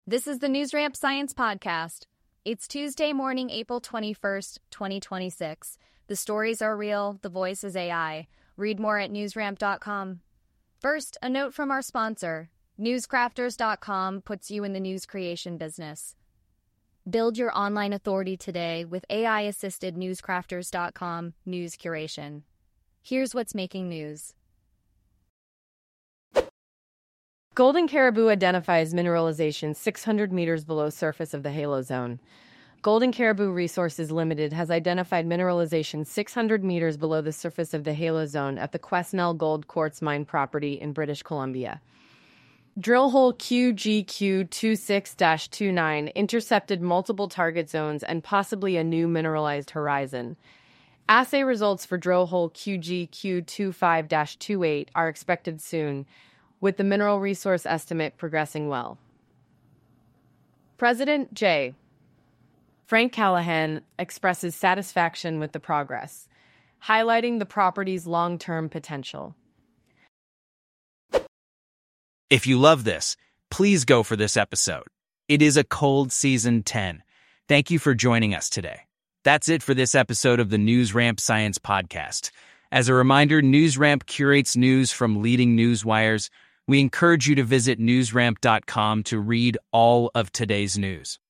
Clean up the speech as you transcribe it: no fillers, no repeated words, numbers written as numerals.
This is the NewsRamp Science Podcast. It's Tuesday morning, April 21st, 2026. The stories are real, the voice is AI. Read more at newsramp.com. First, a note from our sponsor. Newscrafters.com puts you in the news creation business. Build your online authority today with AI-assisted Newscrafters.com news curation. Here's what's making news. Golden Caribou identifies mineralization 600 meters below surface of the Halo Zone. Golden Caribou Resources Limited has identified mineralization 600 meters below the surface of the Halo Zone at the Quesnel Gold Quartz Mine property in British Columbia. Drill hole QGQ26-29 intercepted multiple target zones and possibly a new mineralized horizon. Assay results for drill hole QGQ25-28 are expected soon, with the mineral resource estimate progressing well. President J. Frank Callahan expresses satisfaction with the progress, highlighting the property's long-term potential. If you love this, please go for this episode. It is a cold season 10. Thank you for joining us today. That's it for this episode of the NewsRamp Science Podcast. As a reminder, NewsRamp curates news from leading news wires. We encourage you to visit newsramp.com to read all of today's news.